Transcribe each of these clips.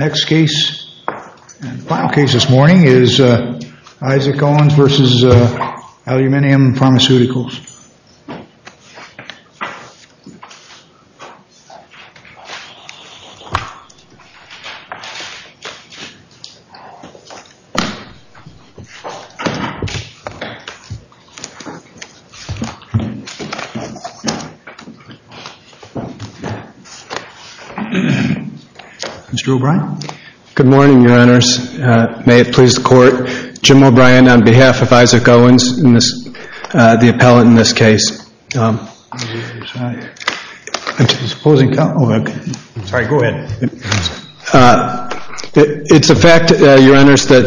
Next case, and final case this morning is Isaac Owens versus Aluminium Pharmaceuticals. Mr. O'Brien. Good morning, Your Honors. May it please the Court. Jim O'Brien on behalf of Isaac Owens, the appellant in this case. Sorry, go ahead. It's a fact, Your Honors, that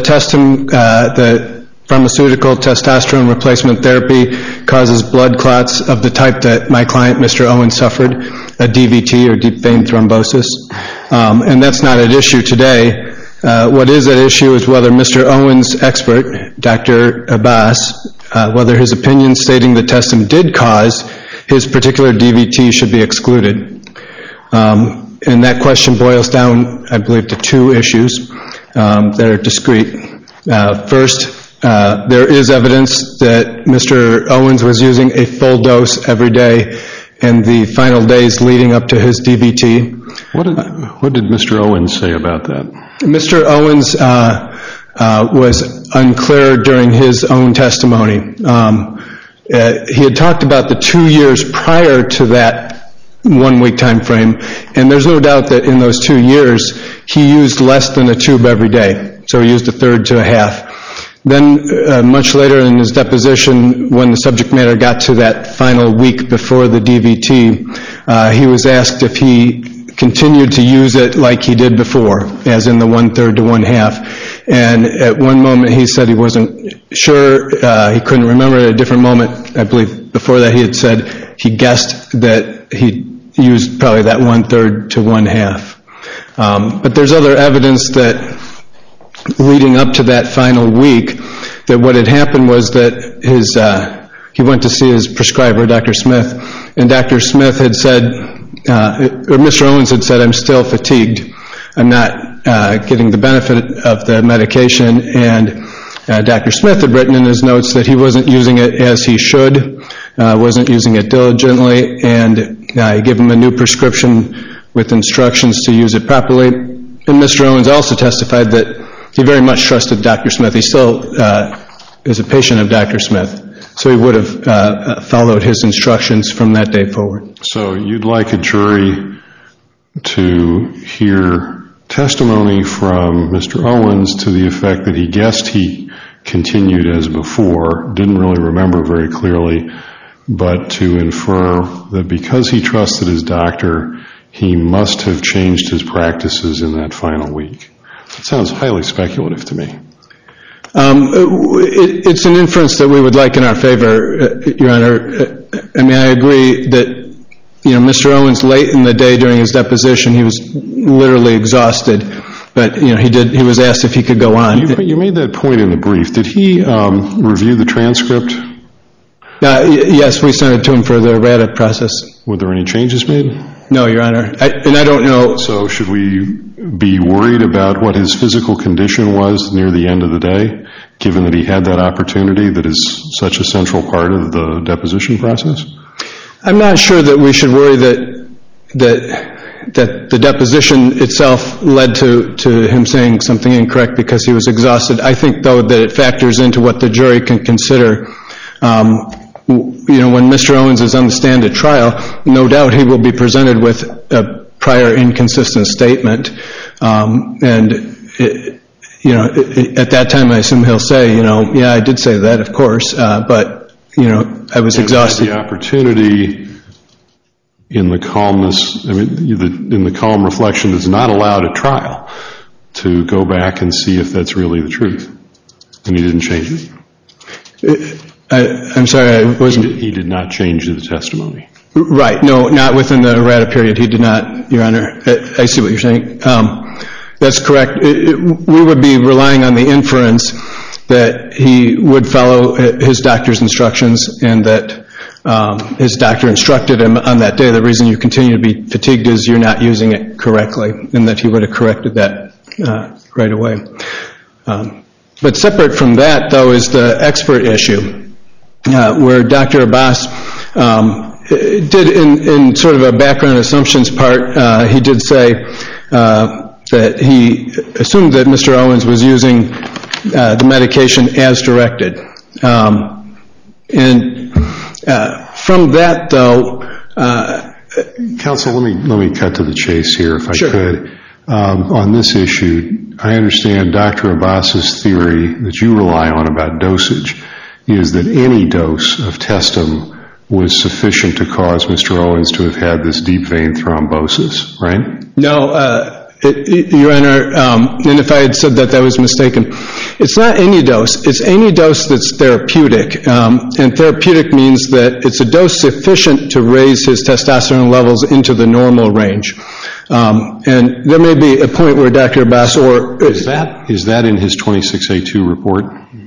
the pharmaceutical testosterone replacement therapy causes blood clots of the type that my client, Mr. Owens, suffered, a DVT, or deep vein thrombosis. And that's not at issue today. What is at issue is whether Mr. Owens' expert, Dr. Abbas, whether his opinion stating the testing did cause his particular DVT should be excluded. And that question boils down, I believe, to two issues that are discrete. First, there is evidence that Mr. Owens was using a full dose every day in the final days leading up to his DVT. What did Mr. Owens say about that? Mr. Owens was unclear during his own testimony. He had talked about the 2 years prior to that 1 week time frame, and there's no doubt that in those 2 years he used less than a tube every day, so he used a third to a half. Then much later in his deposition, when the subject matter got to that final week before the DVT, he was asked if he continued to use it like he did before, as in the 1/3 to 1/2. And at one moment he said he wasn't sure, he couldn't remember. At a different moment, I believe before that, he had said he guessed that he used probably that 1/3 to 1/2. But there's other evidence that leading up to that final week, that what had happened was that he went to see his prescriber, Dr. Smith, and Dr. Smith had said, or Mr. Owens had said, I'm still fatigued. I'm not getting the benefit of the medication. And Dr. Smith had written in his notes that he wasn't using it as he should, wasn't using it diligently, and he gave him a new prescription with instructions to use it properly. And Mr. Owens also testified that he very much trusted Dr. Smith. He still is a patient of Dr. Smith. So he would have followed his instructions from that day forward. So you'd like a jury to hear testimony from Mr. Owens to the effect that he guessed he continued as before, didn't really remember very clearly, but to infer that because he trusted his doctor, he must have changed his practices in that final week. It sounds highly speculative to me. It's an inference that we would like in our favor, Your Honor. I mean, I agree that, Mr. Owens, late in the day during his deposition, he was literally exhausted, but, he was asked if he could go on. You made that point in the brief. Did he review the transcript? Yes, we sent it to him for the RADA process. Were there any changes made? No, Your Honor, and I don't know. So should we be worried about what his physical condition was near the end of the day, given that he had that opportunity that is such a central part of the deposition process? I'm not sure that we should worry that the deposition itself led to him saying something incorrect because he was exhausted. I think, though, that it factors into what the jury can consider. When Mr. Owens is on the stand at trial, no doubt he will be presented with a prior inconsistent statement. And at that time, I assume he'll say, yeah, I did say that, of course, but, I was exhausted. The opportunity in the calmness, in the calm reflection that's not allowed at trial to go back and see if that's really the truth. And he didn't change it? I'm sorry, I wasn't... He did not change the testimony? Right, no, not within the RADA period. He did not, Your Honor. I see what you're saying. That's correct. We would be relying on the inference that he would follow his doctor's instructions and that his doctor instructed him on that day, the reason you continue to be fatigued is you're not using it correctly, and that he would have corrected that right away. But separate from that, though, is the expert issue, where Dr. Abbas did, in sort of a background assumptions part, he did say that he assumed that Mr. Owens was using the medication as directed. And from that, though... Counsel, let me cut to the chase here, if I could. On this issue, I understand Dr. Abbas's theory that you rely on about dosage is that any dose of Testum was sufficient to cause Mr. Owens to have had this deep vein thrombosis, right? No, Your Honor, and if I had said that, that was mistaken. It's not any dose. It's any dose that's therapeutic. And therapeutic means that it's a dose sufficient to raise his testosterone levels into the normal range. And there may be a point where Dr. Abbas or... Is that in his 26A2 report?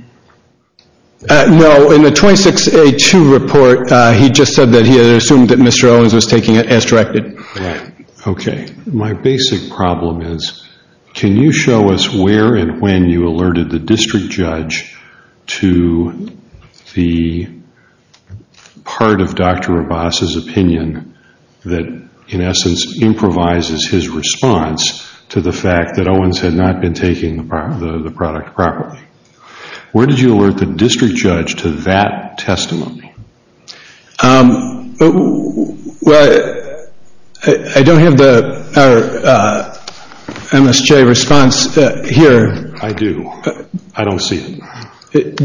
No, in the 26A2 report, he just said that he had assumed that Mr. Owens was taking it as directed. Right. Okay. My basic problem is, can you show us where and when you alerted the district judge to the part of Dr. Abbas's opinion that, in essence, improvises his response to the fact that Owens had not been taking the product properly? Where did you alert the district judge to that testimony? Well, I don't have our MSJ response here. I do. I don't see it.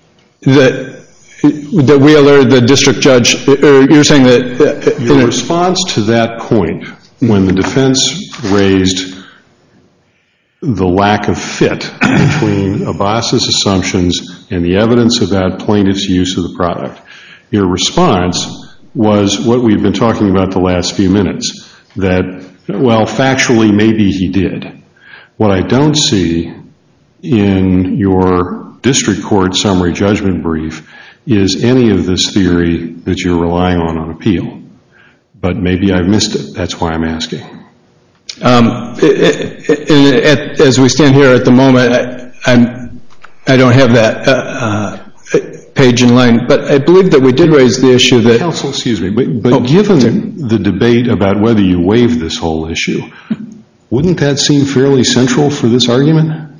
That we alerted the district judge, or you're saying that... Your response to that point, when the defense raised the lack of fit between Abbas's assumptions and the evidence about plaintiff's use of the product, your response was what we've been talking about the last few minutes, that, well, factually, maybe he did. What I don't see in your district court summary judgment brief is any of this theory that you're relying on appeal. But maybe I've missed it. That's why I'm asking. As we stand here at the moment, I don't have that page in line, but I believe that we did raise the issue that... Counsel, excuse me, but given the debate about whether you waived this whole issue, wouldn't that seem fairly central for this argument?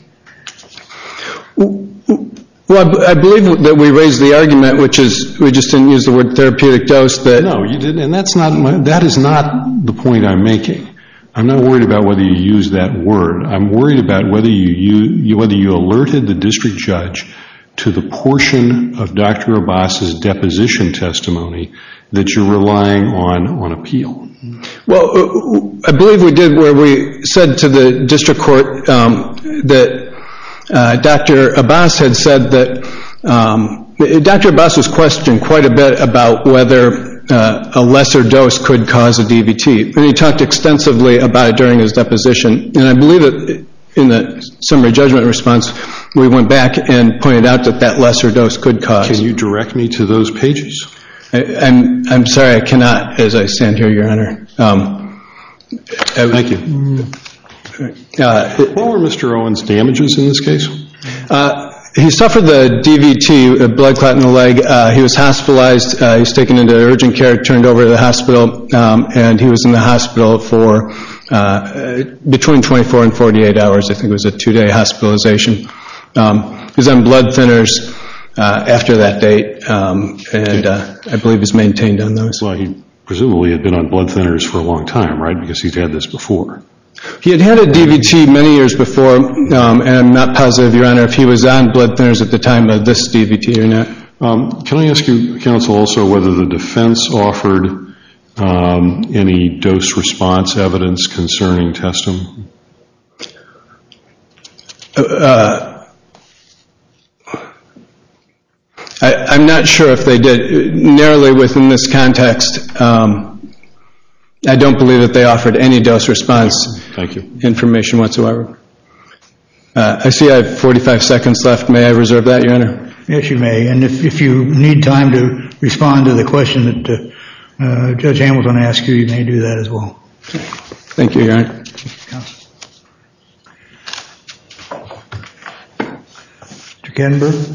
Well, I believe that we raised the argument, which is, we just didn't use the word therapeutic dose, that... No, you didn't, and that is not the point I'm making. I'm not worried about whether you used that word. I'm worried about whether you alerted the district judge to the portion of Dr. Abbas's deposition testimony that you're relying on appeal. Well, I believe we did, where we said to the district court that Dr. Abbas had said that Dr. Abbas was questioned quite a bit about whether a lesser dose could cause a DVT. And he talked extensively about it during his deposition. And I believe that in the summary judgment response, we went back and pointed out that that lesser dose could cause. Can you direct me to those pages? I'm sorry, I cannot, as I stand here, Your Honor. Thank you. What were Mr. Owens' damages in this case? He suffered the DVT, a blood clot in the leg. He was hospitalized. He was taken into urgent care, turned over to the hospital, and he was in the hospital for between 24 and 48 hours. I think it was a 2-day hospitalization. He was on blood thinners after that date, and I believe he's maintained on those. Well, he presumably had been on blood thinners for a long time, right, because he's had this before. He had had a DVT many years before, and I'm not positive, Your Honor, if he was on blood thinners at the time of this DVT or not. Can I ask you, counsel, also whether the defense offered any dose response evidence concerning Testum? I'm not sure if they did. Narrowly within this context, I don't believe that they offered any dose response information whatsoever. I see I have 45 seconds left. May I reserve that, Your Honor? Yes, you may. And if you need time to respond to the question that Judge Hamilton asked you, you may do that as well. Thank you, Your Honor. Kettenberg?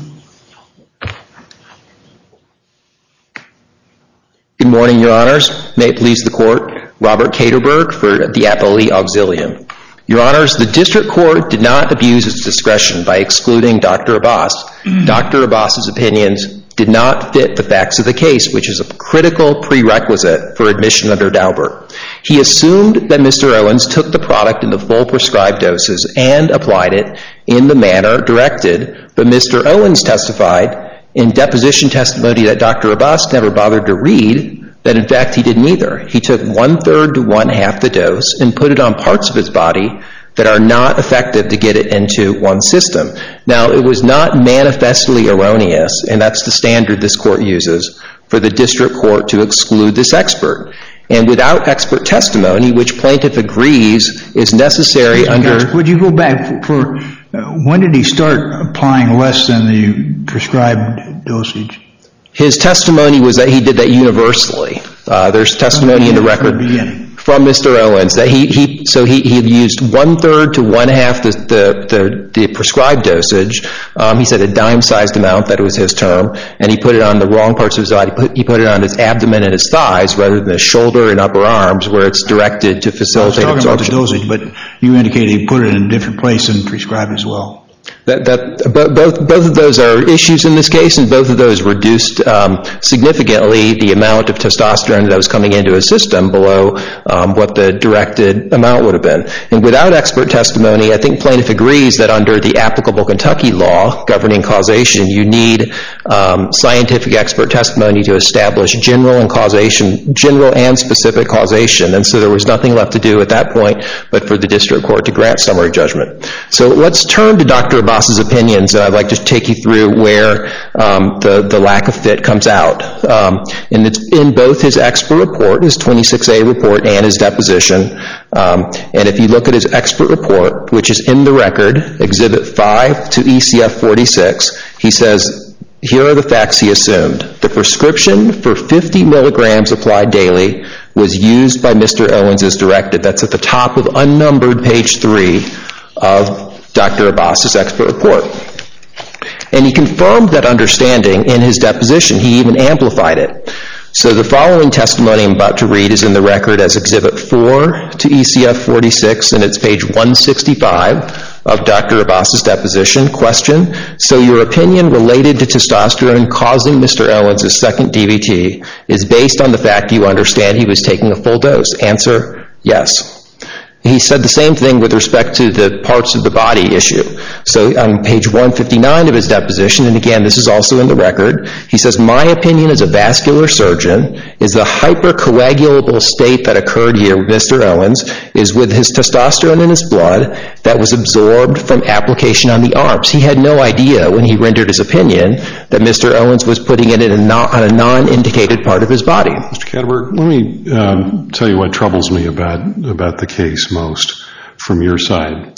Good morning, Your Honors. May it please the Court. Robert Katerberg for the Appellee Auxilium. Your Honors, the District Court did not abuse its discretion by excluding Dr. Abbas. Dr. Abbas's opinions did not fit the facts of the case, which is a critical prerequisite for admission under Daubert. He assumed that Mr. Owens took the product in the full prescribed doses and applied it in the manner directed, but Mr. Owens testified in deposition testimony that Dr. Abbas never bothered to read that in fact he did neither. He took 1/3 to 1/2 the dose and put it on parts of his body that are not effective to get it into one system. Now, it was not manifestly erroneous, and that's the standard this Court uses, for the District Court to exclude this expert. And without expert testimony, which plaintiff agrees is necessary under... Would you go back for when did he start applying less than the prescribed dosage? His testimony was that he did that universally. There's testimony in the record from Mr. Owens that he used 1/3 to 1/2 the prescribed dosage. He said a dime-sized amount, that was his term, and he put it on the wrong parts of his body. He put it on his abdomen and his thighs rather than his shoulder and upper arms where it's directed to facilitate absorption. I was talking about the dosage, but you indicated he put it in a different place and prescribed as well. Both of those are issues in this case, and both of those reduced significantly the amount of testosterone that was coming into his system below what the directed amount would have been. And without expert testimony, I think plaintiff agrees that under the applicable Kentucky law governing causation, you need scientific expert testimony to establish general and specific causation. And so there was nothing left to do at that point but for the District Court to grant summary judgment. So let's turn to Dr. Abbas's opinions, and I'd like to take you through where the lack of fit comes out. And it's in both his expert report, his 26A report, and his deposition. And if you look at his expert report, which is in the record, Exhibit 5 to ECF 46, he says, here are the facts he assumed. The prescription for 50 milligrams applied daily was used by Mr. Owens as directed. That's at the top of unnumbered page 3 of Dr. Abbas's expert report. And he confirmed that understanding in his deposition. He even amplified it. So the following testimony I'm about to read is in the record as Exhibit 4 to ECF 46, and it's page 165 of Dr. Abbas's deposition. Question, so your opinion related to testosterone causing Mr. Owens' second DVT is based on the fact you understand he was taking a full dose? Answer, yes. He said the same thing with respect to the parts of the body issue. So on page 159 of his deposition, and again, this is also in the record, he says, my opinion as a vascular surgeon is the hypercoagulable state that occurred here with Mr. Owens is with his testosterone in his blood that was absorbed from application on the arms. He had no idea when he rendered his opinion that Mr. Owens was putting it on a non-indicated part of his body. Mr. Kettenberg, let me tell you what troubles me about the case most from your side.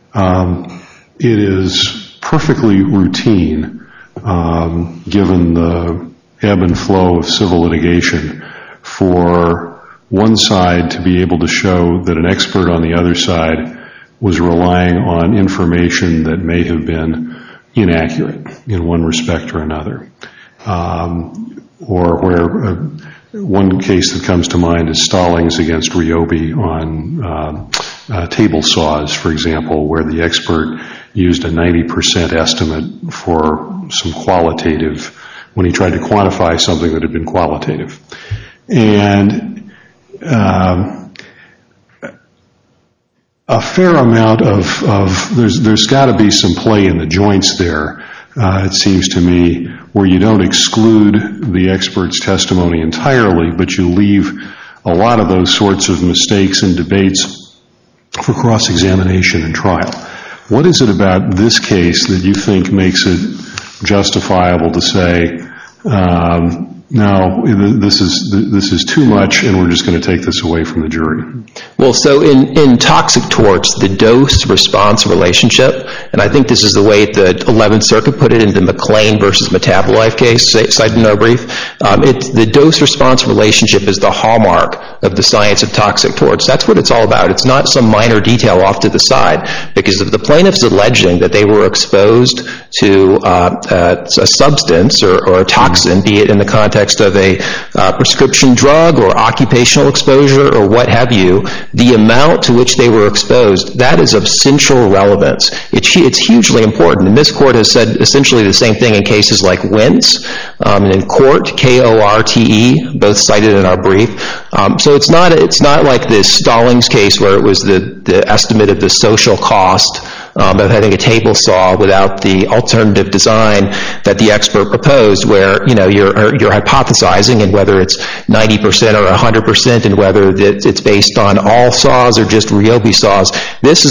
It is perfectly routine, given the ebb and flow of civil litigation, for one side to be able to show that an expert on the other side was relying on information that may have been inaccurate in one respect or another. Or where one case that comes to mind is Stallings against Ryobi on table saws, for example, where the expert used a 90% estimate for some qualitative, when he tried to quantify something that had been qualitative. And a fair amount of there's got to be some play in the joints there, it seems to me, where you don't exclude the expert's testimony entirely, but you leave a lot of those sorts of mistakes and debates for cross-examination and trial. What is it about this case that you think makes it justifiable to say no, this is too much and we're just going to take this away from the jury? Well, so in toxic torts, the dose-response relationship, and I think this is the way the 11th Circuit put it in the McLean versus Metabolite case, cited in our brief, the dose-response relationship is the hallmark of the science of toxic torts. That's what it's all about. It's not some minor detail off to the side, because if the plaintiff's alleging that they were exposed to a substance or a toxin, be it in the context of a prescription drug or occupational exposure or what have you, the amount to which they were exposed, that is of central relevance. It's hugely important, and this court has said essentially the same thing in cases like Wentz and in Court, K-O-R-T-E, both cited in our brief. So it's not like this Stallings case where it was the estimate of the social cost of having a table saw without the alternative design that the expert proposed, where you're hypothesizing, and whether it's 90% or 100%, and whether it's based on all saws or just Ryobi saws. This is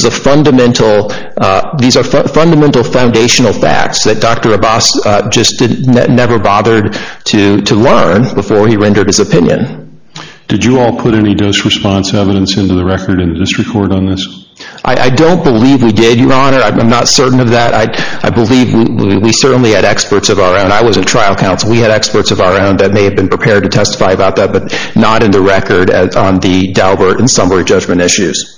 these are fundamental foundational facts that Dr. Abbas just never bothered to learn before he rendered his opinion. Did you all put any dose-response evidence into the record in the district court on this? I don't believe we did, Your Honor. I'm not certain of that. I believe we certainly had experts of our own. I wasn't trial counsel. We had experts of our own that may have been prepared to testify about that, but not in the record on the Daubert and summary judgment issues.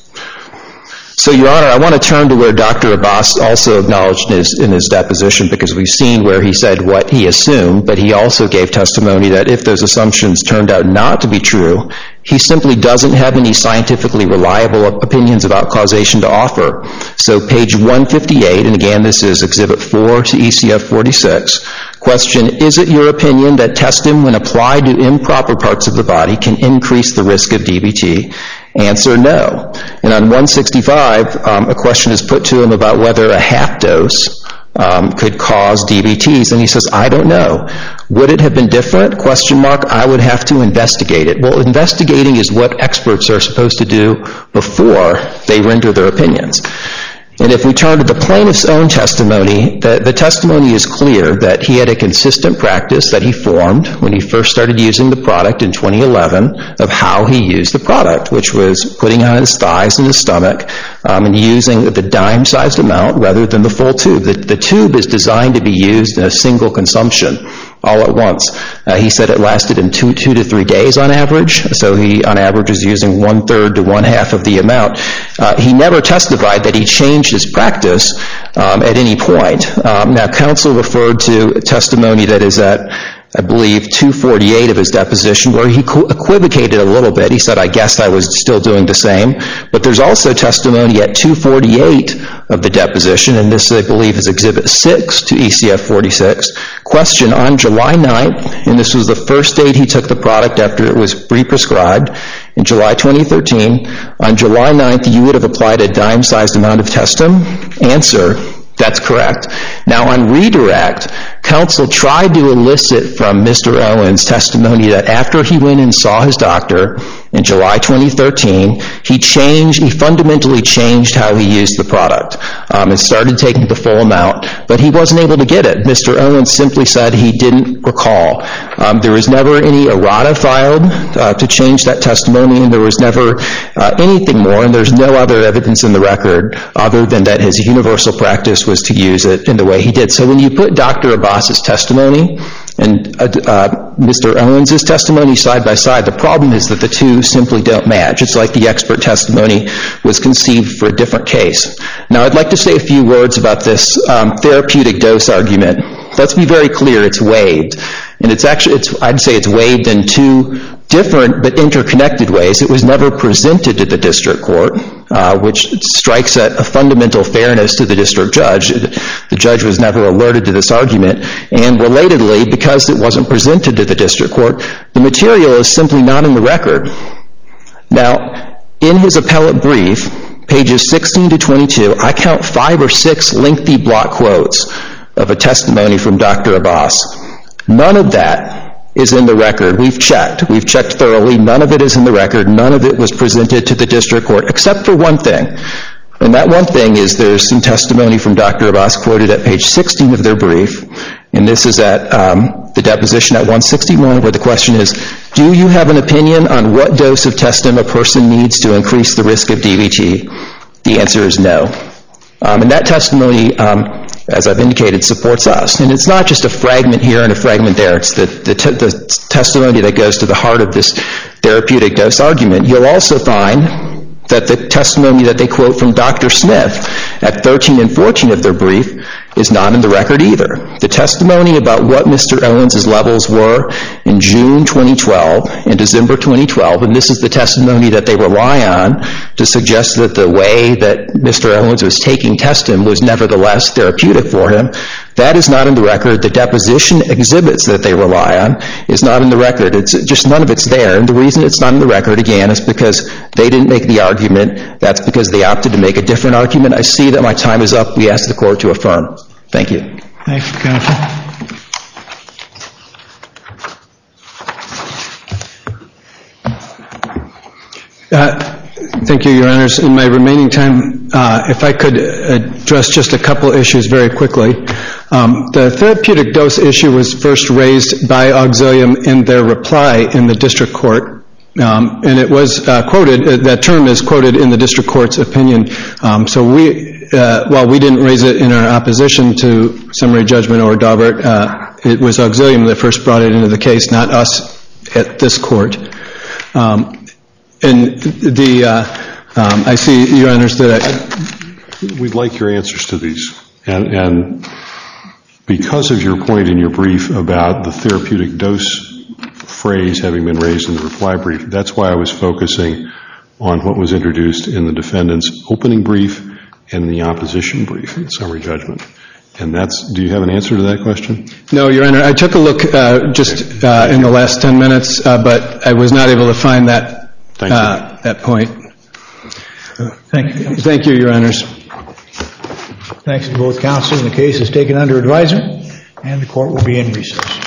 So, Your Honor, I want to turn to where Dr. Abbas also acknowledged in his deposition, because we've seen where he said what he assumed, but he also gave testimony that if those assumptions turned out not to be true, he simply doesn't have any scientifically reliable opinions about causation to offer. So page 158, and again this is Exhibit 4 to ECF 46, question, is it your opinion that Testim, when applied to improper parts of the body, can increase the risk of DVT? Answer, no. And on 165, a question is put to him about whether a half dose could cause DVTs, and he says, I don't know. Would it have been different? Question mark, I would have to investigate it. Well, investigating is what experts are supposed to do before they render their opinions. And if we turn to the plaintiff's own testimony, the testimony is clear that he had a consistent practice that he formed when he first started using the product in 2011 of how he used the product, which was putting on his thighs and his stomach and using the dime-sized amount rather than the full tube. The tube is designed to be used in a single consumption all at once. He said it lasted him 2 to 3 days on average, so he on average is using 1/3 to 1/2 of the amount. He never testified that he changed his practice at any point. Now, counsel referred to testimony that is at, I believe, 248 of his deposition, where he equivocated a little bit. He said, I guess I was still doing the same. But there's also testimony at 248 of the deposition, and this, I believe, is Exhibit 6 to ECF 46. Question, on July 9th, and this was the first date he took the product after it was pre-prescribed, in July 2013, on July 9th, you would have applied a dime-sized amount of Testim? Answer, that's correct. Now, on redirect, counsel tried to elicit from Mr. Owens testimony that after he went and saw his doctor in July 2013, he fundamentally changed how he used the product and started taking the full amount, but he wasn't able to get it. Mr. Owens simply said he didn't recall. There was never any errata filed to change that testimony, and there was never anything more, and there's no other evidence in the record other than that his universal practice was to use it in the way he did. So when you put Dr. Abbas's testimony and Mr. Owens' testimony side by side, the problem is that the two simply don't match. It's like the expert testimony was conceived for a different case. Now, I'd like to say a few words about this therapeutic dose argument. Let's be very clear, it's waived. And I'd say it's waived in two different but interconnected ways. It was never presented to the district court, which strikes at a fundamental fairness to the district judge. The judge was never alerted to this argument. And relatedly, because it wasn't presented to the district court, the material is simply not in the record. Now, in his appellate brief, pages 16 to 22, I count 5 or 6 lengthy block quotes of a testimony from Dr. Abbas. None of that is in the record. We've checked thoroughly. None of it is in the record. None of it was presented to the district court, except for one thing. And that one thing is there's some testimony from Dr. Abbas quoted at page 16 of their brief, And this is at the deposition at 161, where the question is, do you have an opinion on what dose of Testim a person needs to increase the risk of DVT? The answer is no. And that testimony, as I've indicated, supports us. And it's not just a fragment here and a fragment there. It's the testimony that goes to the heart of this therapeutic dose argument. You'll also find that the testimony that they quote from Dr. Smith at 13 and 14 of their brief is not in the record either. The testimony about what Mr. Owens' levels were in June 2012 and December 2012, and this is the testimony that they rely on to suggest that the way that Mr. Owens was taking Testim was nevertheless therapeutic for him, that is not in the record. The deposition exhibits that they rely on is not in the record. It's just none of it's there. And the reason it's not in the record, again, is because they didn't make the argument. That's because they opted to make a different argument. I see that my time is up. We ask the court to affirm. Thank you. Thank you, counsel. Thank you, Your Honors. In my remaining time, if I could address just a couple issues very quickly. The therapeutic dose issue was first raised by Auxilium in their reply in the district court, and it was quoted, that term is quoted in the district court's opinion. So while we didn't raise it in our opposition to summary judgment or Daubert, it was Auxilium that first brought it into the case, not us at this court. And I see, Your Honors, that we'd like your answers to these. And because of your point in your brief about the therapeutic dose phrase having been raised in the reply brief, that's why I was focusing on what was introduced in the defendant's opening brief and the opposition brief in summary judgment. And do you have an answer to that question? No, Your Honor. I took a look just in the last 10 minutes, but I was not able to find that point. Thank you. Thank you, Your Honors. Thanks to both counsel. The case is taken under advisement, and the court will be in recess.